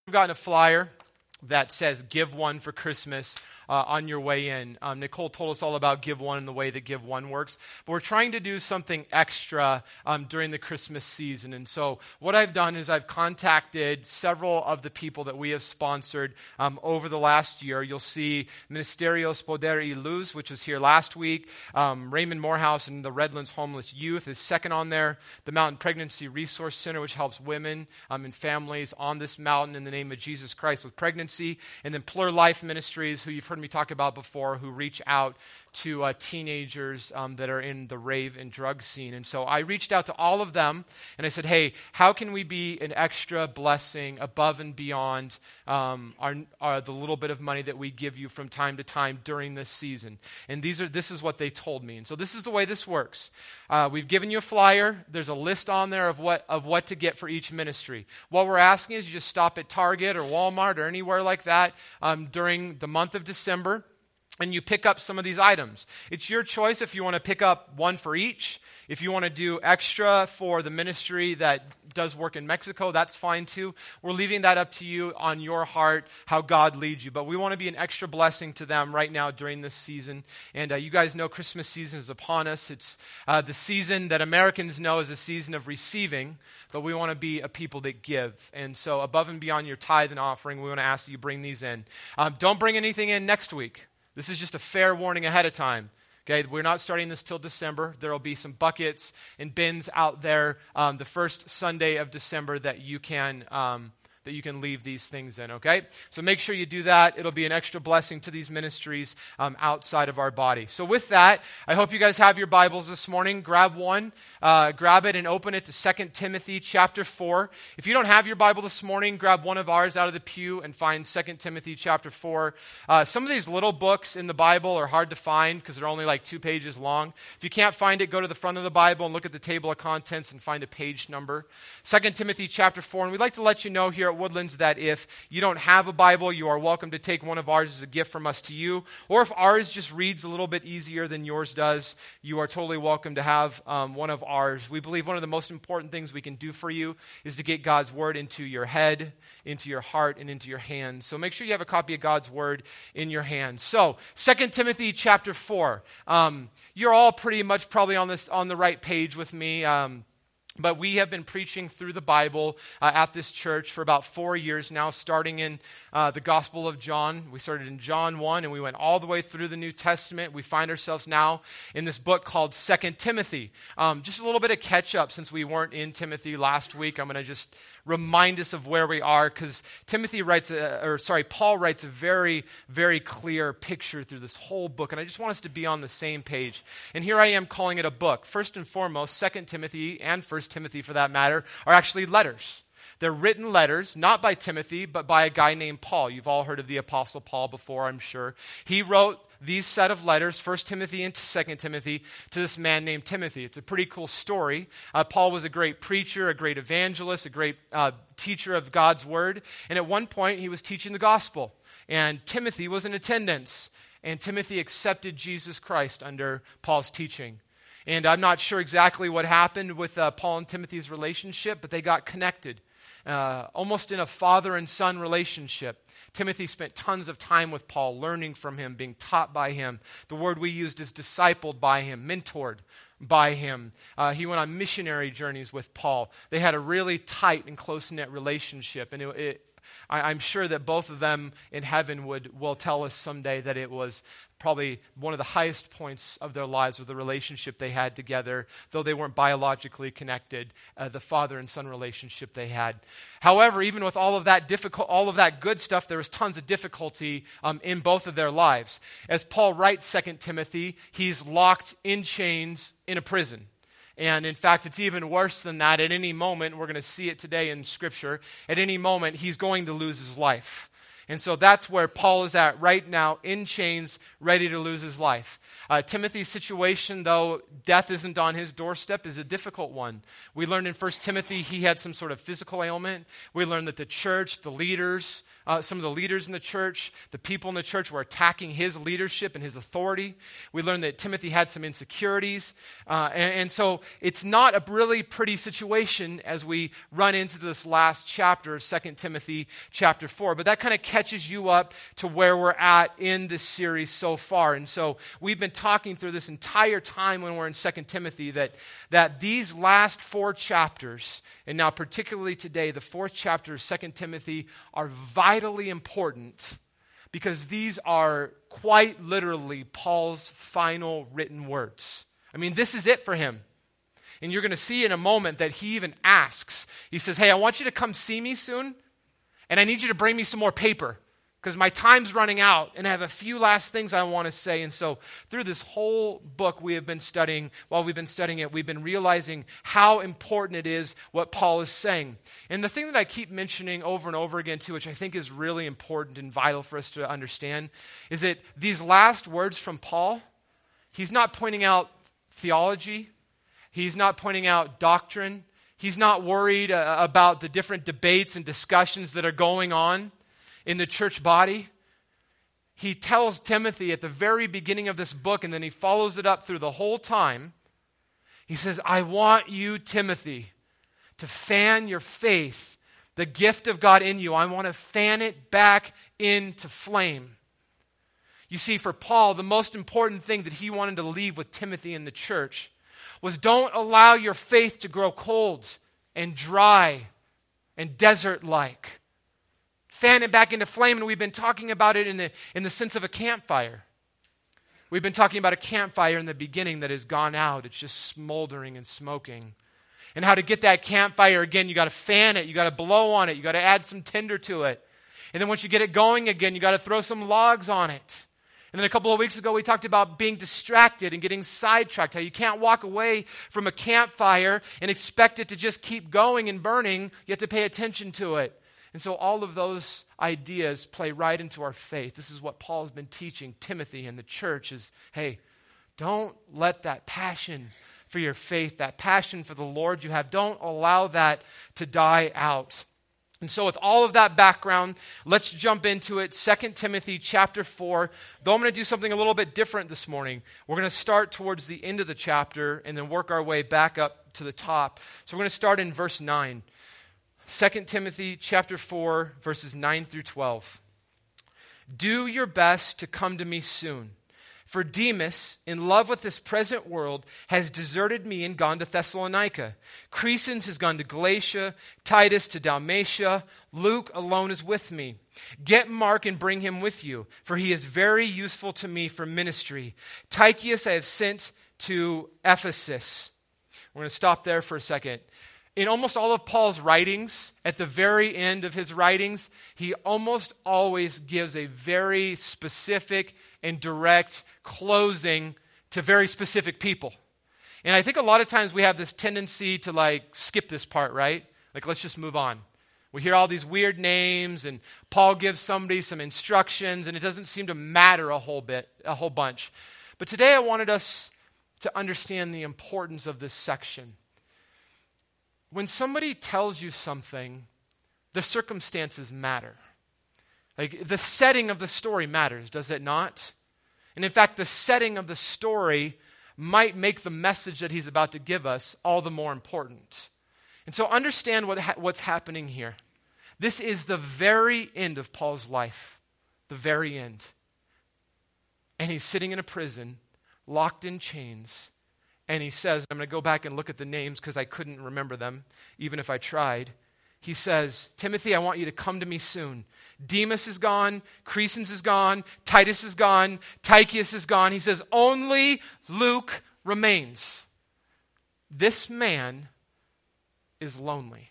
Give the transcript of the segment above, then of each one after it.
We've gotten a flyer that says Give One for Christmas on your way in. Nicole told us all about Give One and the way that Give One works. But we're trying to do something extra during the Christmas season. And so what I've done is I've contacted several of the people that we have sponsored over the last year. You'll see Ministerios Poder y Luz, which was here last week. Raymond Morehouse and the Redlands Homeless Youth is second on there. The Mountain Pregnancy Resource Center, which helps women and families on this mountain in the name of Jesus Christ with pregnancy. And then Plur Life Ministries, who you've heard me talk about before, who reach out to teenagers that are in the rave and drug scene. And so I reached out to all of them and I said, hey, how can we be an extra blessing above and beyond the little bit of money that we give you from time to time during this season? And this is what they told me. And so this is the way this works. We've given you a flyer. There's a list on there of what to get for each ministry. What we're asking is you just stop at Target or Walmart or anywhere like that during the month of December, and you pick up some of these items. It's your choice if you want to pick up one for each. If you want to do extra for the ministry that does work in Mexico, that's fine too. We're leaving that up to you on your heart, how God leads you. But we want to be an extra blessing to them right now during this season. And you guys know Christmas season is upon us. It's the season that Americans know as a season of receiving, but we want to be a people that give. And so above and beyond your tithe and offering, we want to ask that you bring these in. Don't bring anything in next week. This is just a fair warning ahead of time. Okay, we're not starting this till December. There will be some buckets and bins out there the first Sunday of December that you can leave these things in, okay? So make sure you do that. It'll be an extra blessing to these ministries outside of our body. So with that, I hope you guys have your Bibles this morning. Grab one, grab it and open it to 2 Timothy chapter 4. If you don't have your Bible this morning, grab one of ours out of the pew and find 2 Timothy chapter 4. Some of these little books in the Bible are hard to find because they're only like 2 pages long. If you can't find it, go to the front of the Bible and look at the table of contents and find a page number. 2 Timothy chapter 4, and we'd like to let you know here at Woodlands that if you don't have a Bible, you are welcome to take one of ours as a gift from us to you. Or if ours just reads a little bit easier than yours does, you are totally welcome to have one of ours. We believe one of the most important things we can do for you is to get God's Word into your head, into your heart, and into your hands. So make sure you have a copy of God's Word in your hands. So 2 Timothy chapter 4. You're all pretty much probably on the right page with me. But we have been preaching through the Bible at this church for about 4 years now, starting in the Gospel of John. We started in John 1, and we went all the way through the New Testament. We find ourselves now in this book called 2 Timothy. Just a little bit of catch-up since we weren't in Timothy last week. I'm going to just remind us of where we are, because Paul writes a very, very clear picture through this whole book, and I just want us to be on the same page. And here I am calling it a book. First and foremost, 2 Timothy and 1 Timothy for that matter are actually letters. They're written letters, not by Timothy, but by a guy named Paul. You've all heard of the Apostle Paul before, I'm sure. He wrote these set of letters, 1 Timothy and 2 Timothy, to this man named Timothy. It's a pretty cool story. Paul was a great preacher, a great evangelist, a great teacher of God's word. And at one point, he was teaching the gospel. And Timothy was in attendance. And Timothy accepted Jesus Christ under Paul's teaching. And I'm not sure exactly what happened with Paul and Timothy's relationship, but they got connected. Almost in a father and son relationship. Timothy spent tons of time with Paul, learning from him, being taught by him. The word we used is discipled by him, mentored by him. He went on missionary journeys with Paul. They had a really tight and close-knit relationship, and I'm sure that both of them in heaven will tell us someday that it was probably one of the highest points of their lives with the relationship they had together, though they weren't biologically connected, the father and son relationship they had. However, even with all of that good stuff, there was tons of difficulty in both of their lives. As Paul writes 2 Timothy, he's locked in chains in a prison. And in fact, it's even worse than that. At any moment, we're going to see it today in Scripture, at any moment, he's going to lose his life. And so that's where Paul is at right now, in chains, ready to lose his life. Timothy's situation, though death isn't on his doorstep, is a difficult one. We learned in 1 Timothy he had some sort of physical ailment. We learned that the church, the leaders, some of the leaders in the church, the people in the church were attacking his leadership and his authority. We learned that Timothy had some insecurities. And so it's not a really pretty situation as we run into this last chapter of 2 Timothy chapter 4. But that kind of catches you up to where we're at in this series so far. And so we've been talking through this entire time when we're in 2 Timothy that these last 4 chapters, and now particularly today, the 4th chapter of 2 Timothy, are vitally important because these are quite literally Paul's final written words. I mean, this is it for him. And you're going to see in a moment that he even asks. He says, hey, I want you to come see me soon, and I need you to bring me some more paper because my time's running out, and I have a few last things I want to say. And so through this whole book we have been studying, while we've been studying it, we've been realizing how important it is what Paul is saying. And the thing that I keep mentioning over and over again too, which I think is really important and vital for us to understand, is that these last words from Paul, he's not pointing out theology. He's not pointing out doctrine. He's not worried about the different debates and discussions that are going on in the church body. He tells Timothy at the very beginning of this book, and then he follows it up through the whole time. He says, I want you, Timothy, to fan your faith, the gift of God in you. I want to fan it back into flame. You see, for Paul, the most important thing that he wanted to leave with Timothy in the church was don't allow your faith to grow cold and dry and desert-like. Fan it back into flame, and we've been talking about it in the sense of a campfire. We've been talking about a campfire in the beginning that has gone out. It's just smoldering and smoking. And how to get that campfire again, you got to fan it, you got to blow on it, you got to add some tinder to it. And then once you get it going again, you got to throw some logs on it. And then a couple of weeks ago, we talked about being distracted and getting sidetracked, how you can't walk away from a campfire and expect it to just keep going and burning. You have to pay attention to it. And so all of those ideas play right into our faith. This is what Paul's been teaching Timothy and the church is, hey, don't let that passion for your faith, that passion for the Lord you have, don't allow that to die out. And so with all of that background, let's jump into it. 2 Timothy chapter 4. Though I'm going to do something a little bit different this morning. We're going to start towards the end of the chapter and then work our way back up to the top. So we're going to start in verse 9. 2 Timothy chapter 4, verses 9 through 12. Do your best to come to me soon. For Demas, in love with this present world, has deserted me and gone to Thessalonica. Crescens has gone to Galatia, Titus to Dalmatia. Luke alone is with me. Get Mark and bring him with you, for he is very useful to me for ministry. Tychicus I have sent to Ephesus. We're going to stop there for a second. In almost all of Paul's writings, at the very end of his writings, he almost always gives a very specific and direct closing to very specific people. And I think a lot of times we have this tendency to skip this part, right? Let's just move on. We hear all these weird names and Paul gives somebody some instructions and it doesn't seem to matter a whole bunch. But today I wanted us to understand the importance of this section. When somebody tells you something, the circumstances matter. The setting of the story matters, does it not? And in fact, the setting of the story might make the message that he's about to give us all the more important. And so understand what's happening here. This is the very end of Paul's life, the very end. And he's sitting in a prison, locked in chains. And he says, I'm going to go back and look at the names because I couldn't remember them, even if I tried. He says, Timothy, I want you to come to me soon. Demas is gone. Crescens is gone. Titus is gone. Tychicus is gone. He says, only Luke remains. This man is lonely.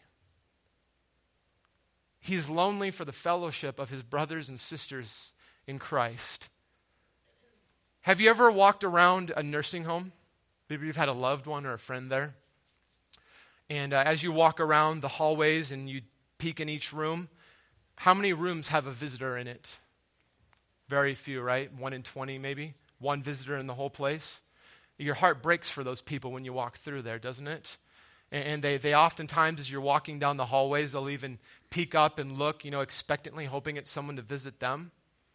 He's lonely for the fellowship of his brothers and sisters in Christ. Have you ever walked around a nursing home? Maybe you've had a loved one or a friend there. And as you walk around the hallways and you peek in each room, How many rooms have a visitor in it? Very few, right? 1 in 20 maybe. One visitor in the whole place. Your heart breaks for those people when you walk through there, doesn't it? And they oftentimes, as you're walking down the hallways, they'll even peek up and look, expectantly, hoping it's someone to visit them.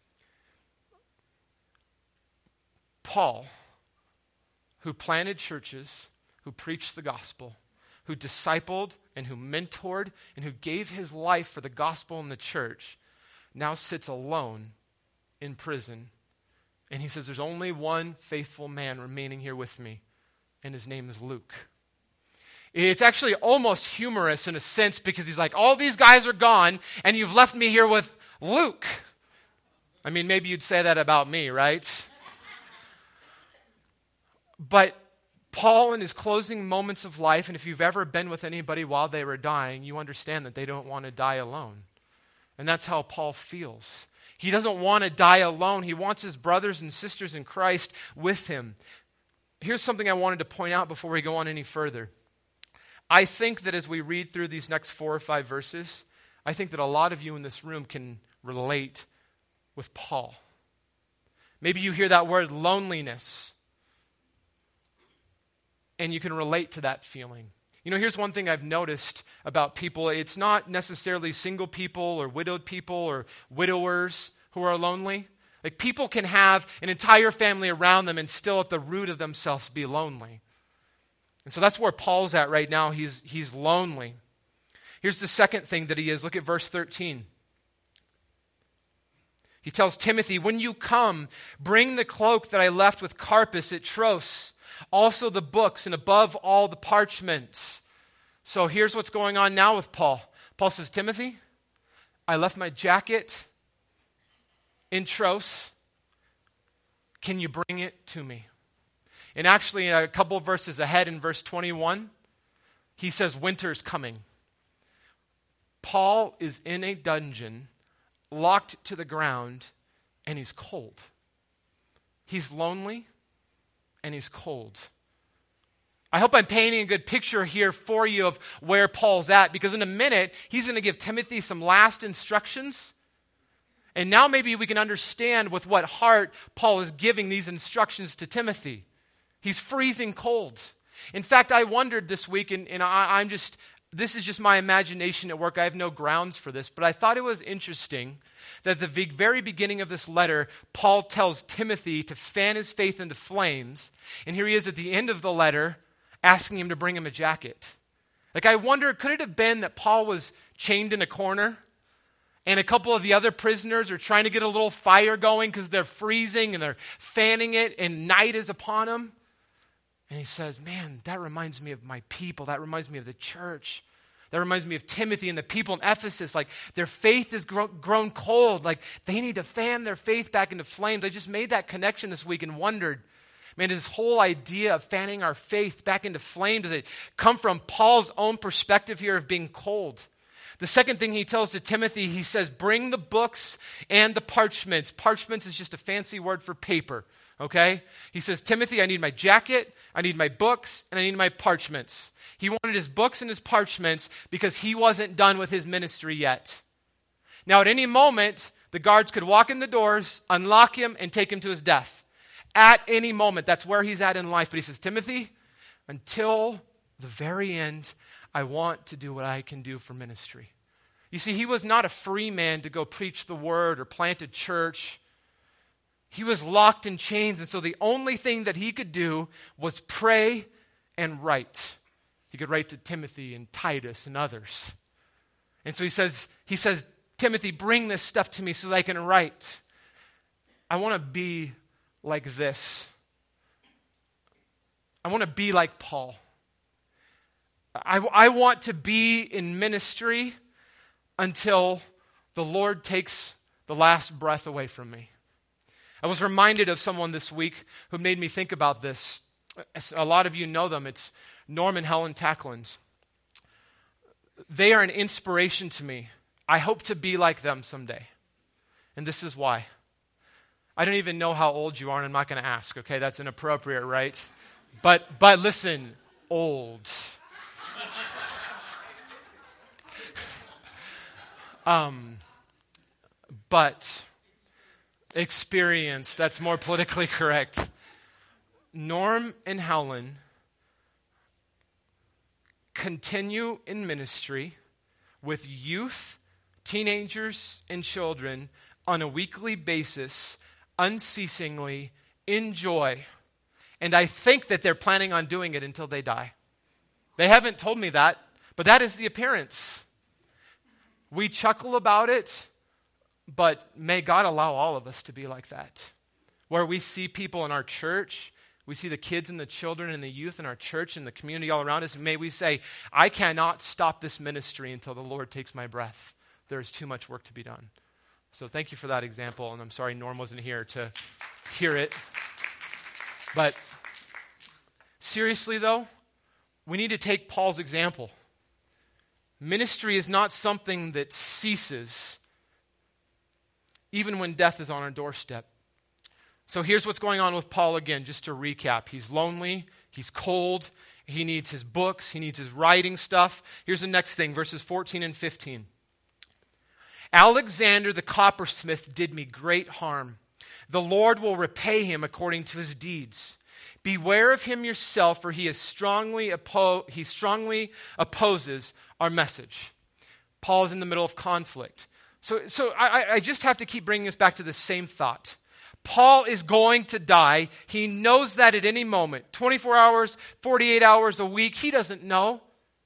Paul, who planted churches, who preached the gospel, who discipled and who mentored and who gave his life for the gospel and the church, now sits alone in prison. And he says, there's only one faithful man remaining here with me, and his name is Luke. It's actually almost humorous in a sense, because he's like, all these guys are gone, and you've left me here with Luke. I mean, maybe you'd say that about me, right? But Paul, in his closing moments of life, and if you've ever been with anybody while they were dying, you understand that they don't want to die alone. And that's how Paul feels. He doesn't want to die alone. He wants his brothers and sisters in Christ with him. Here's something I wanted to point out before we go on any further. I think that as we read through these next 4 or 5 verses, I think that a lot of you in this room can relate with Paul. Maybe you hear that word loneliness, and you can relate to that feeling. Here's one thing I've noticed about people. It's not necessarily single people or widowed people or widowers who are lonely. Like, people can have an entire family around them and still at the root of themselves be lonely. And so that's where Paul's at right now. He's lonely. Here's the second thing that he is. Look at verse 13. He tells Timothy, when you come, bring the cloak that I left with Carpus at Troas, also the books, and above all the parchments. So here's what's going on now with Paul. Paul says, Timothy, I left my jacket in Troas. Can you bring it to me? And actually, a couple of verses ahead in verse 21, he says, winter's coming. Paul is in a dungeon, locked to the ground, and he's cold. He's lonely, and he's cold. I hope I'm painting a good picture here for you of where Paul's at, because in a minute, he's going to give Timothy some last instructions. And now maybe we can understand with what heart Paul is giving these instructions to Timothy. He's freezing cold. In fact, I wondered this week, and this is just my imagination at work. I have no grounds for this, but I thought it was interesting that at the very beginning of this letter, Paul tells Timothy to fan his faith into flames, and here he is at the end of the letter asking him to bring him a jacket. Like, I wonder, could it have been that Paul was chained in a corner, and a couple of the other prisoners are trying to get a little fire going because they're freezing and they're fanning it, and night is upon them? And he says, man, that reminds me of my people. That reminds me of the church. That reminds me of Timothy and the people in Ephesus. Like, their faith has grown cold. Like, they need to fan their faith back into flames. I just made that connection this week and wondered, man, this whole idea of fanning our faith back into flame, does it come from Paul's own perspective here of being cold? The second thing he tells to Timothy, he says, bring the books and the parchments. Parchments is just a fancy word for paper. Okay? He says, Timothy, I need my jacket, I need my books, and I need my parchments. He wanted his books and his parchments because he wasn't done with his ministry yet. Now, at any moment, the guards could walk in the doors, unlock him, and take him to his death. At any moment, that's where he's at in life. But he says, Timothy, until the very end, I want to do what I can do for ministry. You see, he was not a free man to go preach the word or plant a church. He was locked in chains, and so the only thing that he could do was pray and write. He could write to Timothy and Titus and others. And so he says, Timothy, bring this stuff to me so that I can write. I want to be like this. I want to be like Paul. I want to be in ministry until the Lord takes the last breath away from me. I was reminded of someone this week who made me think about this. A lot of you know them. It's Norm and Helen Tacklands. They are an inspiration to me. I hope to be like them someday. And this is why. I don't even know how old you are, and I'm not going to ask, okay? That's inappropriate, right? But listen, old. but experienced. That's more politically correct. Norm and Helen continue in ministry with youth, teenagers, and children on a weekly basis, unceasingly, in joy. And I think that they're planning on doing it until they die. They haven't told me that, but that is the appearance. We chuckle about it, but may God allow all of us to be like that. Where we see people in our church, we see the kids and the children and the youth in our church and the community all around us, and may we say, I cannot stop this ministry until the Lord takes my breath. There is too much work to be done. So thank you for that example, and I'm sorry Norm wasn't here to hear it. But seriously though, we need to take Paul's example. Ministry is not something that ceases even when death is on our doorstep. So here's what's going on with Paul again, just to recap. He's lonely, he's cold, he needs his books, he needs his writing stuff. Here's the next thing, verses 14 and 15. Alexander the coppersmith did me great harm. The Lord will repay him according to his deeds. Beware of him yourself, for he strongly opposes our message. Paul is in the middle of conflict. So I just have to keep bringing us back to the same thought. Paul is going to die. He knows that at any moment. 24 hours, 48 hours a week, he doesn't know.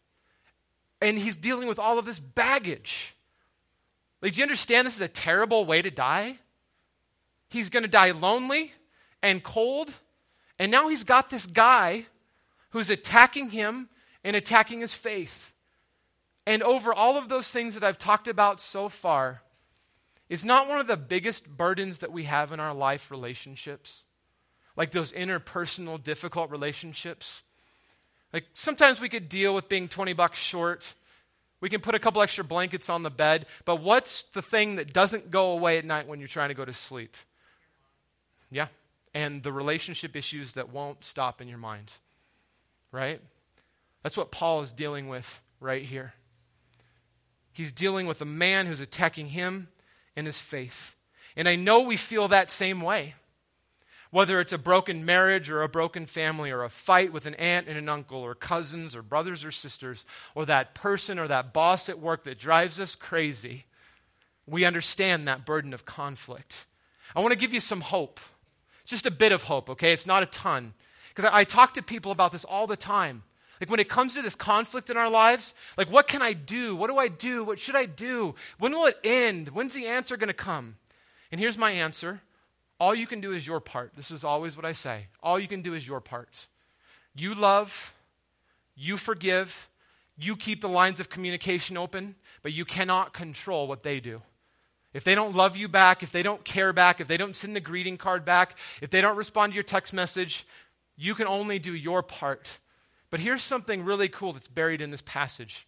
And he's dealing with all of this baggage. Like, do you understand this is a terrible way to die? He's going to die lonely and cold. And now he's got this guy who's attacking him and attacking his faith. And over all of those things that I've talked about so far, is not one of the biggest burdens that we have in our life relationships? Like those interpersonal difficult relationships? Like sometimes we could deal with being $20 short. We can put a couple extra blankets on the bed. But what's the thing that doesn't go away at night when you're trying to go to sleep? Yeah. And the relationship issues that won't stop in your mind. Right? That's what Paul is dealing with right here. He's dealing with a man who's attacking him and his faith. And I know we feel that same way. Whether it's a broken marriage or a broken family or a fight with an aunt and an uncle or cousins or brothers or sisters or that person or that boss at work that drives us crazy, we understand that burden of conflict. I want to give you some hope. Just a bit of hope, okay? It's not a ton. Because I talk to people about this all the time. Like when it comes to this conflict in our lives, like what can I do? What do I do? What should I do? When will it end? When's the answer going to come? And here's my answer. All you can do is your part. This is always what I say. All you can do is your part. You love, you forgive, you keep the lines of communication open, but you cannot control what they do. If they don't love you back, if they don't care back, if they don't send the greeting card back, if they don't respond to your text message, you can only do your part. But here's something really cool that's buried in this passage.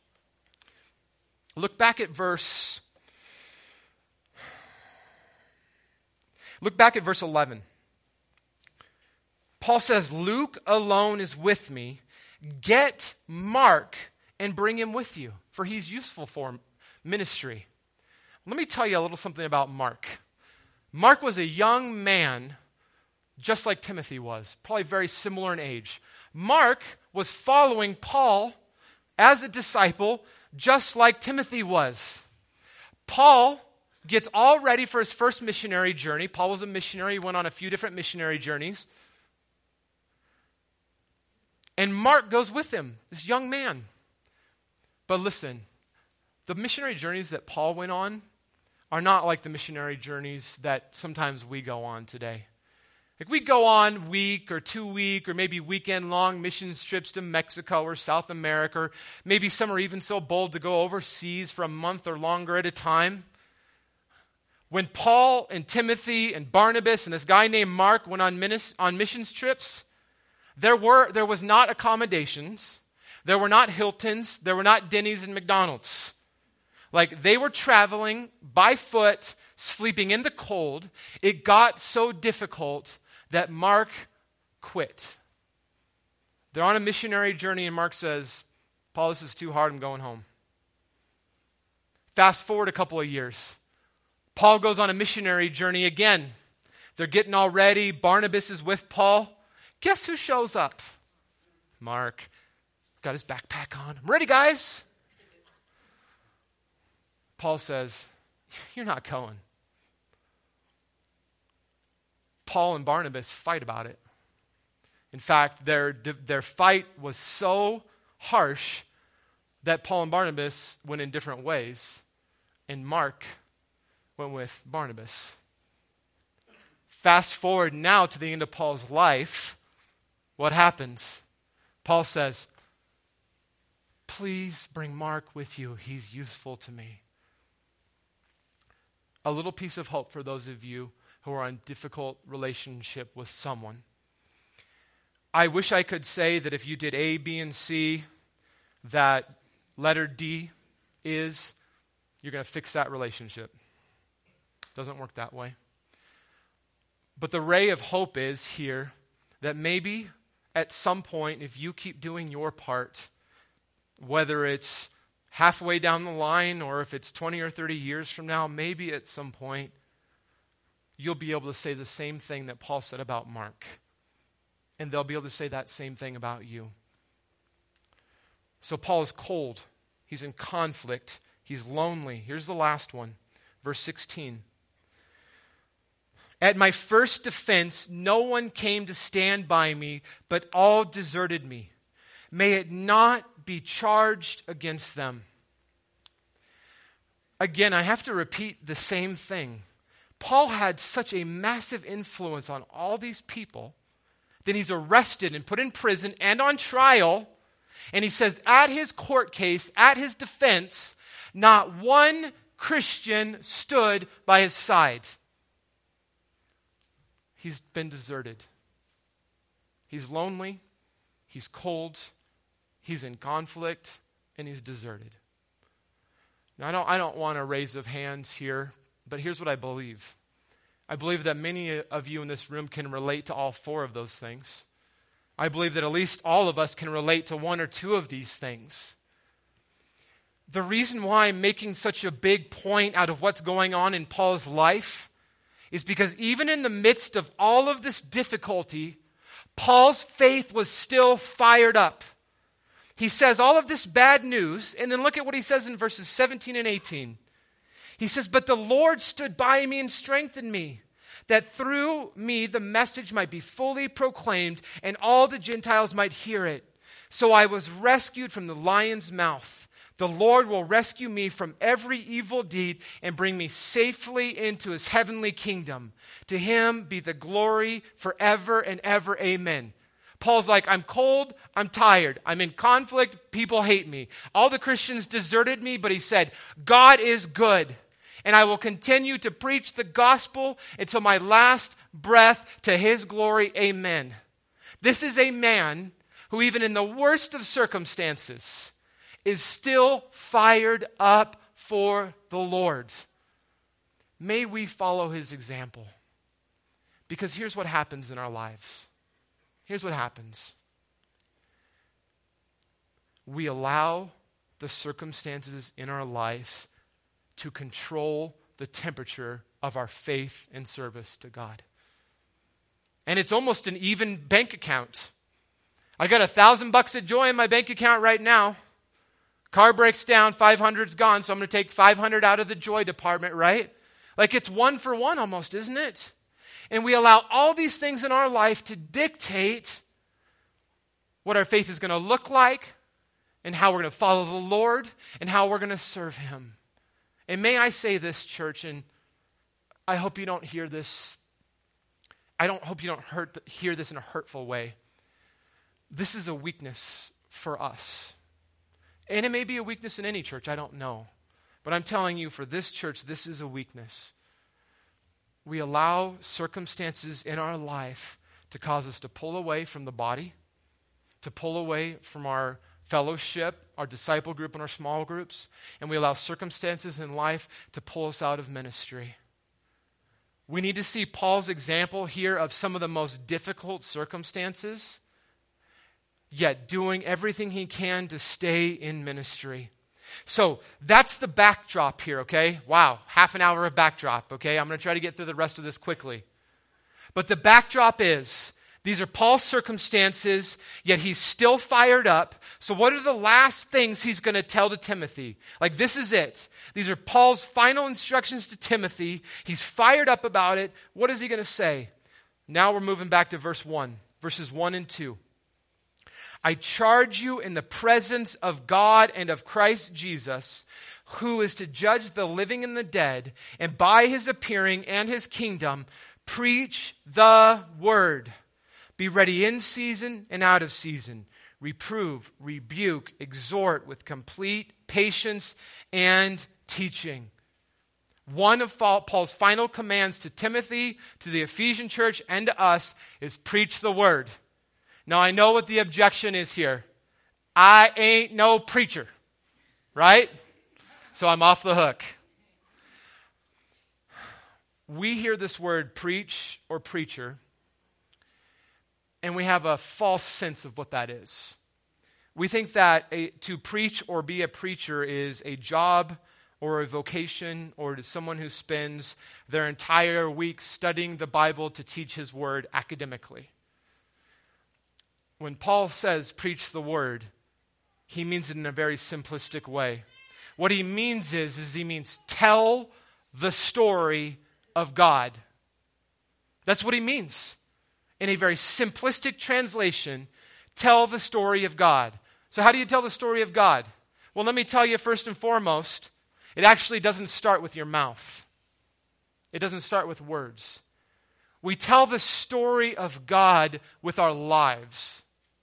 Look back at verse 11. Paul says, Luke alone is with me. Get Mark and bring him with you, for he's useful for ministry. Let me tell you a little something about Mark. Mark was a young man, just like Timothy was, probably very similar in age. Mark was following Paul as a disciple, just like Timothy was. Paul gets all ready for his first missionary journey. Paul was a missionary. He went on a few different missionary journeys. And Mark goes with him, this young man. But listen, the missionary journeys that Paul went on are not like the missionary journeys that sometimes we go on today. Like we go on week or 2 week or maybe weekend long mission trips to Mexico or South America. Or maybe some are even so bold to go overseas for a month or longer at a time. When Paul and Timothy and Barnabas and this guy named Mark went on missions trips, there was not accommodations. There were not Hiltons. There were not Denny's and McDonald's. Like they were traveling by foot, sleeping in the cold. It got so difficult that Mark quit. They're on a missionary journey and Mark says, Paul, this is too hard. I'm going home. Fast forward a couple of years. Paul goes on a missionary journey again. They're getting all ready. Barnabas is with Paul. Guess who shows up? Mark. Got his backpack on. I'm ready, guys. Paul says, you're not going. Paul and Barnabas fight about it. In fact, their fight was so harsh that Paul and Barnabas went in different ways, and Mark went with Barnabas. Fast forward now to the end of Paul's life. What happens? Paul says, please bring Mark with you. He's useful to me. A little piece of hope for those of you who are in difficult relationship with someone. I wish I could say that if you did A, B, and C, that letter D is, you're going to fix that relationship. Doesn't work that way. But the ray of hope is here that maybe at some point, if you keep doing your part, whether it's halfway down the line or if it's 20 or 30 years from now, maybe at some point, you'll be able to say the same thing that Paul said about Mark. And they'll be able to say that same thing about you. So Paul is cold. He's in conflict. He's lonely. Here's the last one. Verse 16. At my first defense, no one came to stand by me, but all deserted me. May it not be charged against them. Again, I have to repeat the same thing. Paul had such a massive influence on all these people. Then he's arrested and put in prison and on trial. And he says at his court case, at his defense, not one Christian stood by his side. He's been deserted. He's lonely. He's cold. He's in conflict. And he's deserted. Now, I don't want a raise of hands here, but here's what I believe. I believe that many of you in this room can relate to all four of those things. I believe that at least all of us can relate to one or two of these things. The reason why I'm making such a big point out of what's going on in Paul's life is because even in the midst of all of this difficulty, Paul's faith was still fired up. He says all of this bad news, and then look at what he says in verses 17 and 18. He says, but the Lord stood by me and strengthened me, that through me the message might be fully proclaimed and all the Gentiles might hear it. So I was rescued from the lion's mouth. The Lord will rescue me from every evil deed and bring me safely into his heavenly kingdom. To him be the glory forever and ever. Amen. Paul's like, I'm cold, I'm tired, I'm in conflict, people hate me. All the Christians deserted me, but he said, God is good. And I will continue to preach the gospel until my last breath to his glory. Amen. This is a man who even in the worst of circumstances is still fired up for the Lord. May we follow his example. Because here's what happens in our lives. Here's what happens. We allow the circumstances in our lives to control the temperature of our faith and service to God. And it's almost an even bank account. I got $1,000 of joy in my bank account right now. Car breaks down, 500's gone, so I'm going to take 500 out of the joy department, right? Like it's 1 for 1 almost, isn't it? And we allow all these things in our life to dictate what our faith is going to look like and how we're going to follow the Lord and how we're going to serve him. And may I say this, church, and I hope you don't hear this. I don't hope you don't hear this in a hurtful way. This is a weakness for us. And it may be a weakness in any church, I don't know. But I'm telling you, for this church, this is a weakness. We allow circumstances in our life to cause us to pull away from the body, to pull away from our fellowship, our disciple group, and our small groups, and we allow circumstances in life to pull us out of ministry. We need to see Paul's example here of some of the most difficult circumstances, yet doing everything he can to stay in ministry. So that's the backdrop here, okay? Wow, half an hour of backdrop, okay? I'm going to try to get through the rest of this quickly. But the backdrop is, these are Paul's circumstances, yet he's still fired up. So what are the last things he's going to tell to Timothy? Like, this is it. These are Paul's final instructions to Timothy. He's fired up about it. What is he going to say? Now we're moving back to verses 1 and 2. I charge you in the presence of God and of Christ Jesus, who is to judge the living and the dead, and by his appearing and his kingdom, preach the word. Be ready in season and out of season. Reprove, rebuke, exhort with complete patience and teaching. One of Paul's final commands to Timothy, to the Ephesian church, and to us is preach the word. Now, I know what the objection is here. I ain't no preacher, right? So I'm off the hook. We hear this word preach or preacher, and we have a false sense of what that is. We think that to preach or be a preacher is a job or a vocation, or to someone who spends their entire week studying the Bible to teach his word academically. When Paul says preach the word, he means it in a very simplistic way. What he means is he means tell the story of God. That's what he means. In a very simplistic translation, tell the story of God. So how do you tell the story of God? Well, let me tell you first and foremost, it actually doesn't start with your mouth. It doesn't start with words. We tell the story of God with our lives.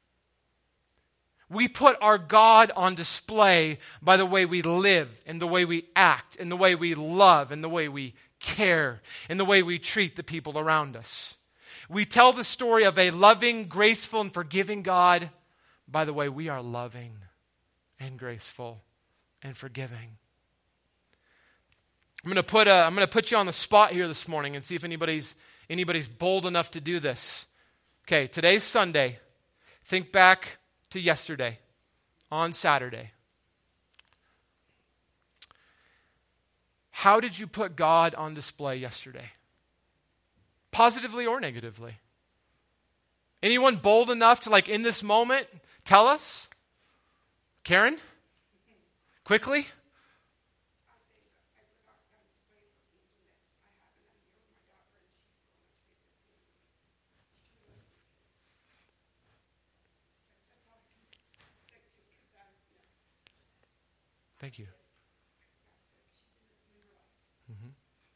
We put our God on display by the way we live, and the way we act, and the way we love, and the way we care, and the way we treat the people around us. We tell the story of a loving, graceful, and forgiving God by the way we are loving and graceful and forgiving. I'm going to put you on the spot here this morning and see if anybody's bold enough to do this. Okay, today's Sunday. Think back to yesterday, on Saturday. How did you put God on display yesterday? Positively or negatively? Anyone bold enough to, in this moment, tell us? Karen? Quickly? Thank you. Mm-hmm.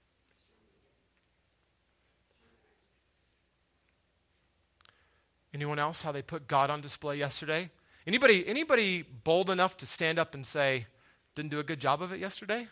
Anyone else, how they put God on display yesterday? Anybody bold enough to stand up and say, didn't do a good job of it yesterday?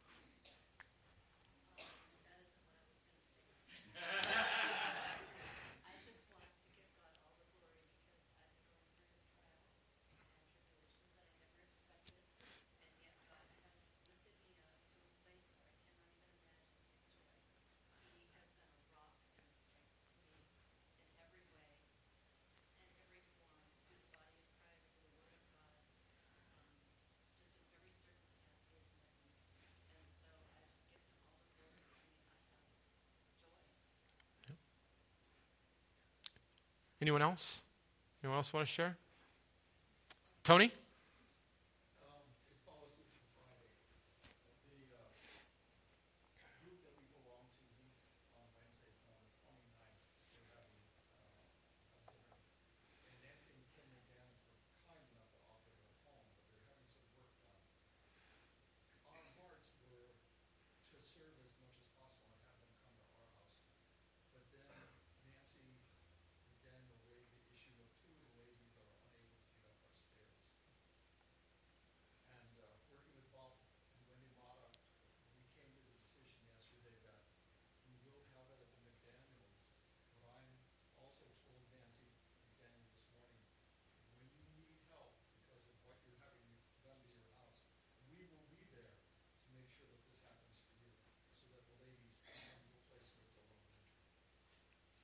Anyone else? Anyone else want to share? Tony?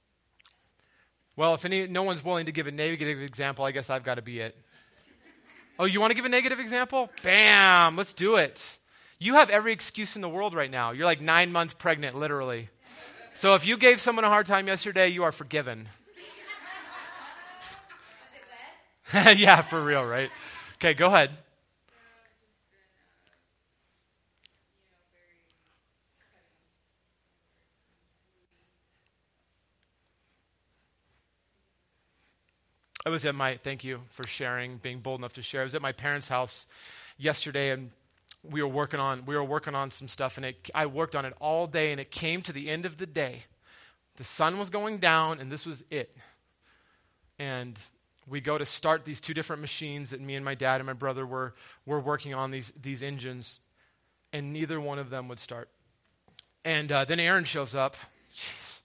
Well, if no one's willing to give a negative example, I guess I've got to be it. Oh, you want to give a negative example? Bam, let's do it. You have every excuse in the world right now. You're like 9 months pregnant, literally. So if you gave someone a hard time yesterday, you are forgiven. Yeah, for real, right? Okay, go ahead. Thank you for sharing, being bold enough to share. I was at my parents' house yesterday, and we were working on some stuff, and I worked on it all day, and it came to the end of the day. The sun was going down, and this was it. And we go to start these 2 different machines that me and my dad and my brother were working on, these engines, and neither one of them would start. And then Erin shows up. Jeez.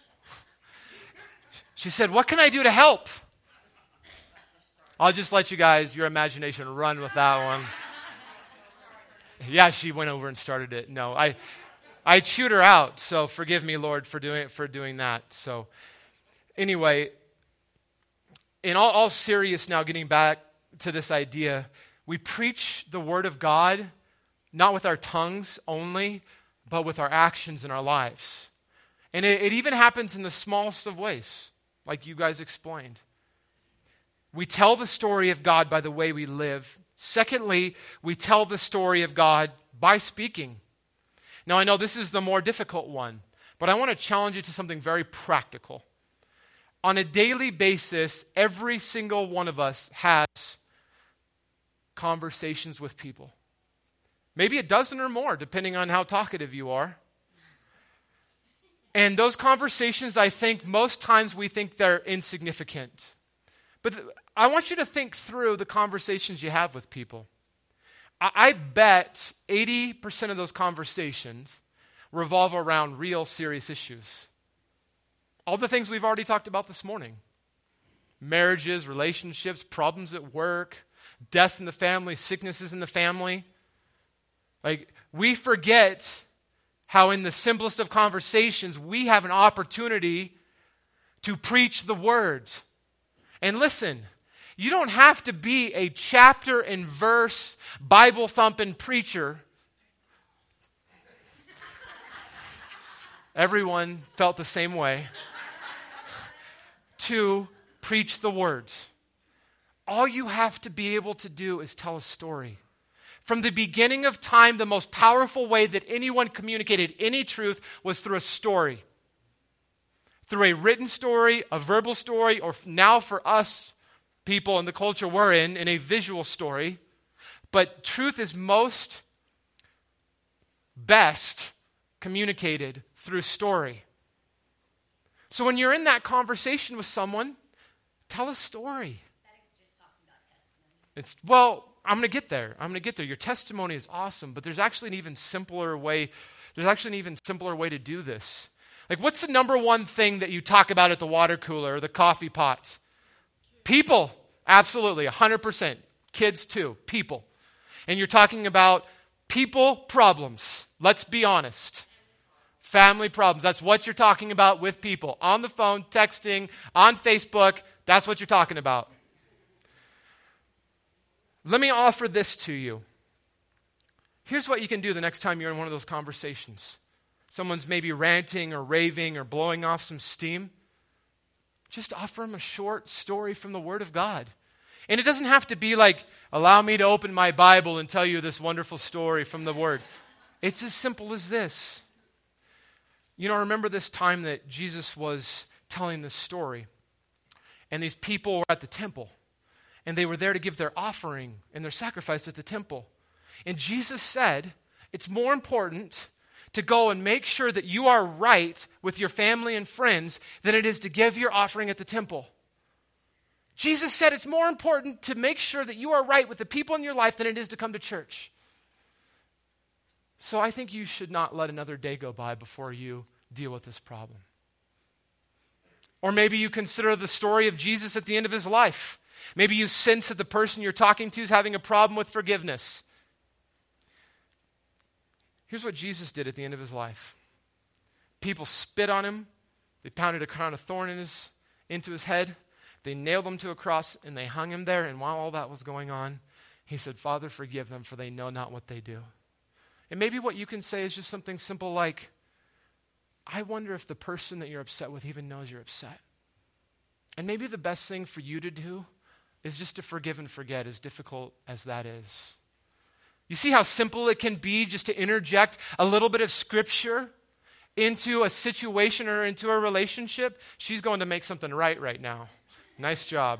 She said, "What can I do to help?" I'll just let you guys, your imagination, run with that one. Yeah, she went over and started it. No, I chewed her out, so forgive me, Lord, for doing that. So anyway, in all serious now, getting back to this idea, we preach the word of God, not with our tongues only, but with our actions in our lives. And it even happens in the smallest of ways, like you guys explained. We tell the story of God by the way we live. Secondly, we tell the story of God by speaking. Now, I know this is the more difficult one, but I want to challenge you to something very practical. On a daily basis, every single one of us has conversations with people. Maybe a dozen or more, depending on how talkative you are. And those conversations, I think, most times we think they're insignificant. But I want you to think through the conversations you have with people. I bet 80% of those conversations revolve around real serious issues. All the things we've already talked about this morning. Marriages, relationships, problems at work, deaths in the family, sicknesses in the family. Like, we forget how in the simplest of conversations we have an opportunity to preach the word. And listen, you don't have to be a chapter and verse, Bible-thumping preacher. Everyone felt the same way. To preach the words. All you have to be able to do is tell a story. From the beginning of time, the most powerful way that anyone communicated any truth was through a story. Through a written story, a verbal story, or now for us people in the culture we're in a visual story. But truth is best communicated through story. So when you're in that conversation with someone, tell a story. I'm going to get there. Your testimony is awesome, but there's actually an even simpler way. To do this. Like, what's the number one thing that you talk about at the water cooler or the coffee pots? People. Absolutely, 100%. Kids too. People. And you're talking about people problems. Let's be honest. Family problems. That's what you're talking about with people. On the phone, texting, on Facebook. That's what you're talking about. Let me offer this to you. Here's what you can do the next time you're in one of those conversations. Someone's maybe ranting or raving or blowing off some steam. Just offer them a short story from the Word of God. And it doesn't have to be like, allow me to open my Bible and tell you this wonderful story from the Word. It's as simple as this. You know, remember this time that Jesus was telling this story. And these people were at the temple. And they were there to give their offering and their sacrifice at the temple. And Jesus said, it's more important to go and make sure that you are right with your family and friends than it is to give your offering at the temple. Jesus said it's more important to make sure that you are right with the people in your life than it is to come to church. So I think you should not let another day go by before you deal with this problem. Or maybe you consider the story of Jesus at the end of his life. Maybe you sense that the person you're talking to is having a problem with forgiveness. Here's what Jesus did at the end of his life. People spit on him. They pounded a crown of thorns into his head. They nailed him to a cross and they hung him there. And while all that was going on, He said, Father, forgive them, for they know not what they do. And maybe what you can say is just something simple like, I wonder if the person that you're upset with even knows you're upset. And maybe the best thing for you to do is just to forgive and forget, as difficult as that is. You see how simple it can be just to interject a little bit of scripture into a situation or into a relationship? She's going to make something right now. Nice job.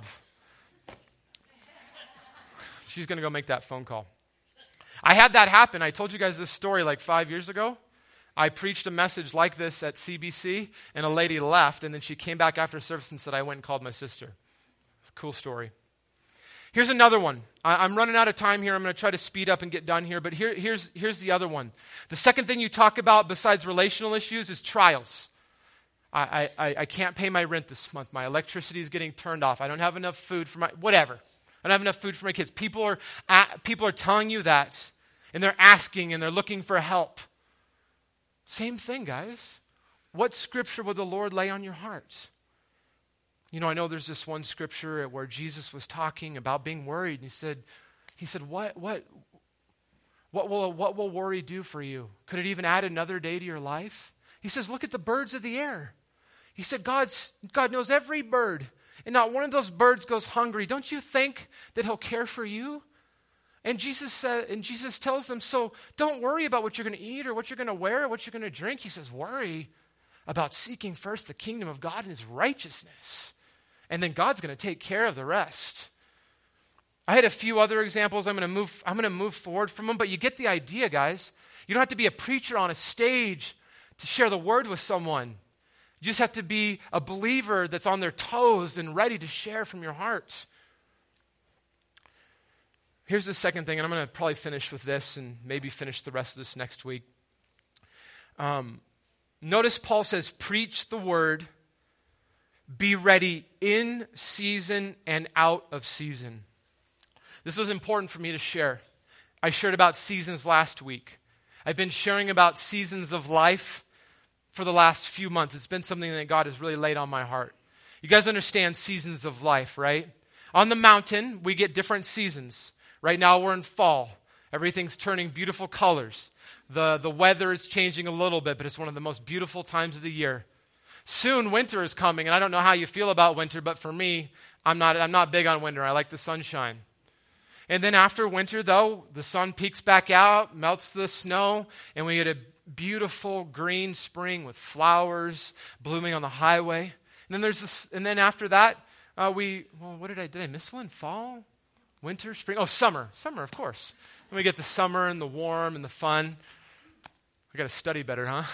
She's going to go make that phone call. I had that happen. I told you guys this story like 5 years ago. I preached a message like this at CBC, and a lady left, and then she came back after service and said, I went and called my sister. It's a cool story. Here's another one. I'm running out of time here. I'm going to try to speed up and get done here, but here's the other one. The second thing you talk about besides relational issues is trials. I can't pay my rent this month. My electricity is getting turned off. I don't have enough food for whatever. I don't have enough food for my kids. People are telling you that, and they're asking, and they're looking for help. Same thing, guys. What scripture would the Lord lay on your heart? You know, I know there's this one scripture where Jesus was talking about being worried, and he said, what will worry do for you? Could it even add another day to your life? He says, look at the birds of the air. He said, God knows every bird, and not one of those birds goes hungry. Don't you think that he'll care for you? And Jesus tells them, so don't worry about what you're going to eat or what you're going to wear or what you're going to drink. He says, worry about seeking first the kingdom of God and his righteousness. And then God's going to take care of the rest. I had a few other examples. I'm going to move forward from them, but you get the idea, guys. You don't have to be a preacher on a stage to share the word with someone. You just have to be a believer that's on their toes and ready to share from your heart. Here's the second thing, and I'm going to probably finish with this and maybe finish the rest of this next week. Notice Paul says, preach the word, be ready in season and out of season. This was important for me to share. I shared about seasons last week. I've been sharing about seasons of life for the last few months. It's been something that God has really laid on my heart. You guys understand seasons of life, right? On the mountain, we get different seasons. Right now we're in fall. Everything's turning beautiful colors. The weather is changing a little bit, but it's one of the most beautiful times of the year. Soon winter is coming, and I don't know how you feel about winter, but for me, I'm not big on winter. I like the sunshine. And then after winter, though, the sun peeks back out, melts the snow, and we get a beautiful green spring with flowers blooming on the highway. And then after that, did I miss one? Fall? Winter, spring, summer. Summer, of course. And we get the summer and the warm and the fun. I got to study better, huh?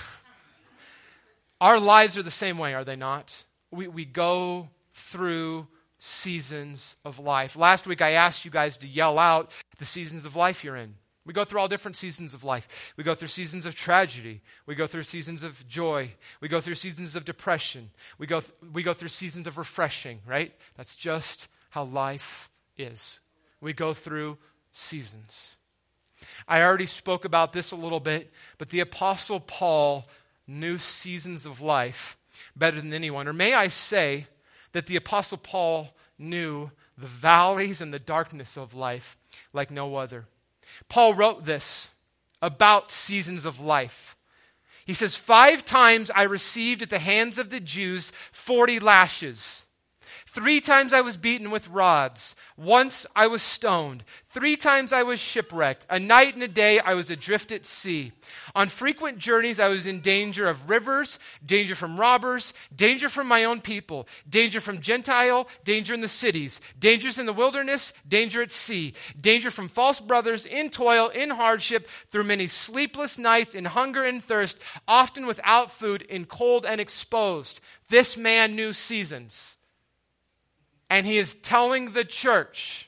Our lives are the same way, are they not? We go through seasons of life. Last week I asked you guys to yell out the seasons of life you're in. We go through all different seasons of life. We go through seasons of tragedy. We go through seasons of joy. We go through seasons of depression. We go through seasons of refreshing, right? That's just how life is. We go through seasons. I already spoke about this a little bit, but the Apostle Paul knew seasons of life better than anyone. Or may I say that the Apostle Paul knew the valleys and the darkness of life like no other. Paul wrote this about seasons of life. He says, 5 times I received at the hands of the Jews 40 lashes. 3 times I was beaten with rods. Once I was stoned. 3 times I was shipwrecked. A night and a day I was adrift at sea. On frequent journeys I was in danger of rivers, danger from robbers, danger from my own people, danger from Gentile, danger in the cities, dangers in the wilderness, danger at sea, danger from false brothers, in toil, in hardship, through many sleepless nights, in hunger and thirst, often without food, in cold and exposed. This man knew seasons. And he is telling the church,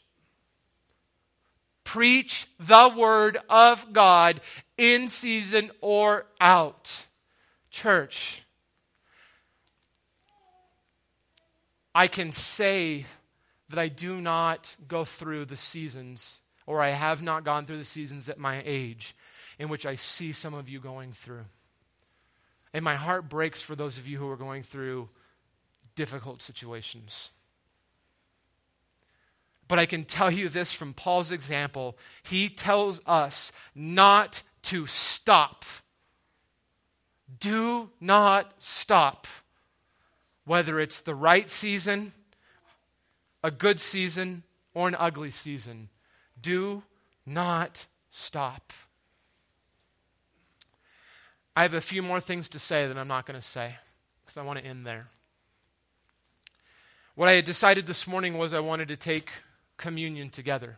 preach the word of God in season or out. Church, I can say that I do not go through the seasons, or I have not gone through the seasons at my age in which I see some of you going through. And my heart breaks for those of you who are going through difficult situations. But I can tell you this from Paul's example. He tells us not to stop. Do not stop. Whether it's the right season, a good season, or an ugly season. Do not stop. I have a few more things to say that I'm not going to say because I want to end there. What I had decided this morning was I wanted to take communion together.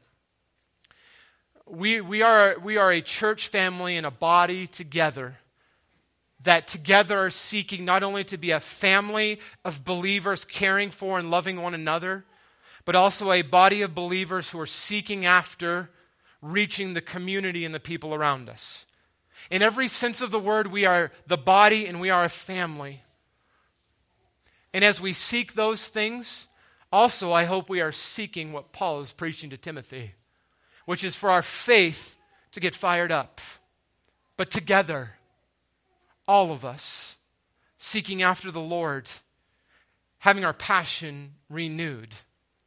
We are a church family and a body together that together are seeking not only to be a family of believers caring for and loving one another, but also a body of believers who are seeking after reaching the community and the people around us. In every sense of the word, we are the body and we are a family. And as we seek those things, also I hope we are seeking what Paul is preaching to Timothy, which is for our faith to get fired up. But together, all of us, seeking after the Lord, having our passion renewed.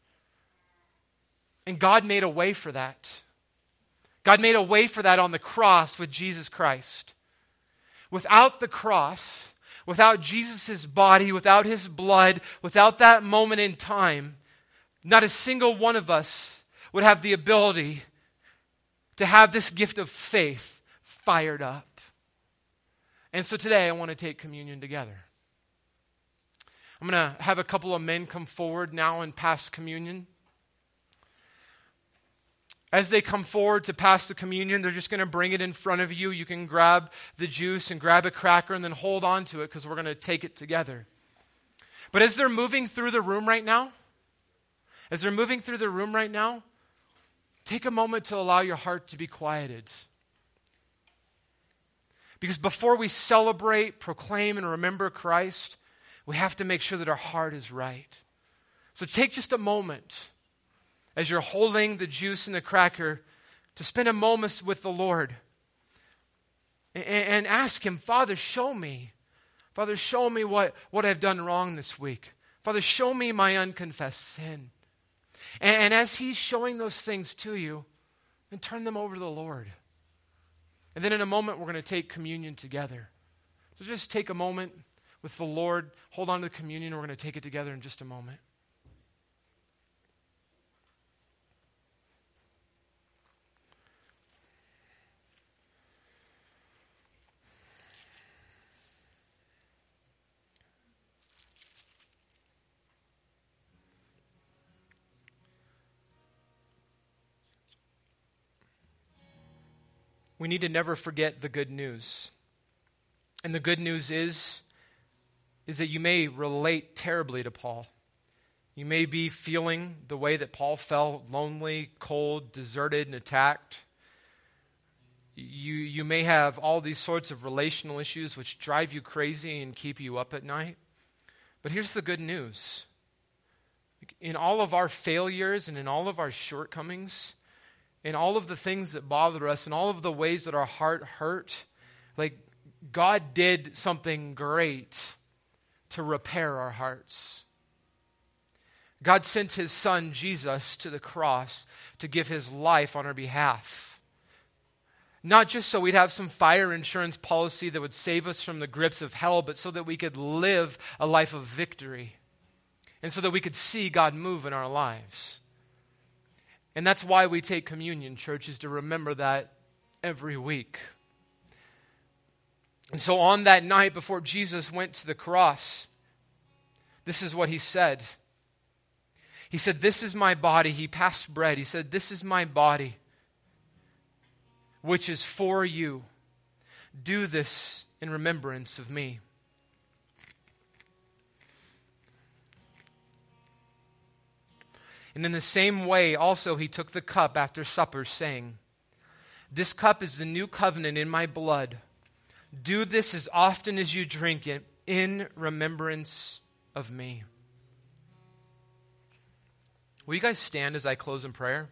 And God made a way for that. God made a way for that on the cross with Jesus Christ. Without the cross, without Jesus' body, without his blood, without that moment in time, not a single one of us would have the ability to have this gift of faith fired up. And so today I want to take communion together. I'm going to have a couple of men come forward now and pass communion. As they come forward to pass the communion, they're just going to bring it in front of you. You can grab the juice and grab a cracker and then hold on to it because we're going to take it together. But as they're moving through the room right now, take a moment to allow your heart to be quieted. Because before we celebrate, proclaim, and remember Christ, we have to make sure that our heart is right. So take just a moment as you're holding the juice and the cracker to spend a moment with the Lord and ask him, Father, show me. Father, show me what I've done wrong this week. Father, show me my unconfessed sin. And as he's showing those things to you, then turn them over to the Lord. And then in a moment, we're going to take communion together. So just take a moment with the Lord. Hold on to the communion. We're going to take it together in just a moment. We need to never forget the good news. And the good news is that you may relate terribly to Paul. You may be feeling the way that Paul felt, lonely, cold, deserted, and attacked. You may have all these sorts of relational issues which drive you crazy and keep you up at night. But here's the good news. In all of our failures and in all of our shortcomings, in all of the things that bother us, in all of the ways that our heart hurt, like God did something great to repair our hearts. God sent his son Jesus to the cross to give his life on our behalf. Not just so we'd have some fire insurance policy that would save us from the grips of hell, but so that we could live a life of victory. And so that we could see God move in our lives. And that's why we take communion, church, is to remember that every week. And so on that night before Jesus went to the cross, this is what he said. He said, "This is my body." He passed bread. He said, "This is my body, which is for you. Do this in remembrance of me." And in the same way, also, he took the cup after supper, saying, "This cup is the new covenant in my blood. Do this as often as you drink it in remembrance of me." Will you guys stand as I close in prayer?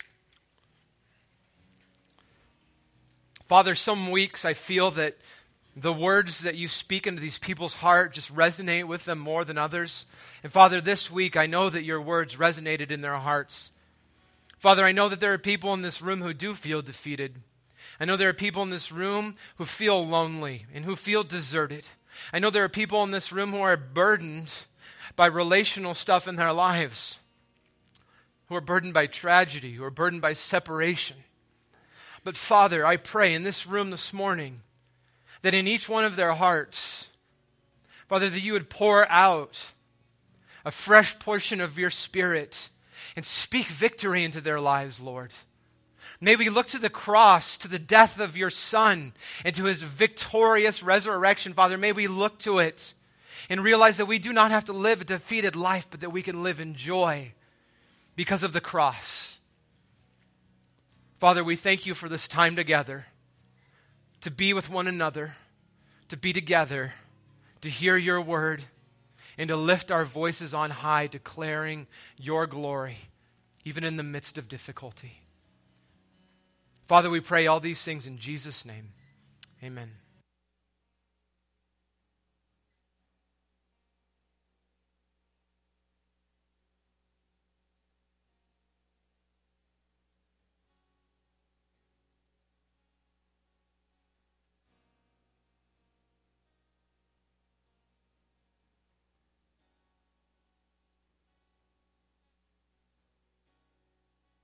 Father, some weeks I feel that The words that you speak into these people's heart just resonate with them more than others. And Father, this week I know that your words resonated in their hearts. Father, I know that there are people in this room who do feel defeated. I know there are people in this room who feel lonely and who feel deserted. I know there are people in this room who are burdened by relational stuff in their lives, who are burdened by tragedy, who are burdened by separation. But Father, I pray in this room this morning that in each one of their hearts, Father, that you would pour out a fresh portion of your Spirit and speak victory into their lives, Lord. May we look to the cross, to the death of your Son, and to his victorious resurrection, Father. May we look to it and realize that we do not have to live a defeated life, but that we can live in joy because of the cross. Father, we thank you for this time together, to be with one another, to be together, to hear your word, and to lift our voices on high, declaring your glory, even in the midst of difficulty. Father, we pray all these things in Jesus' name. Amen.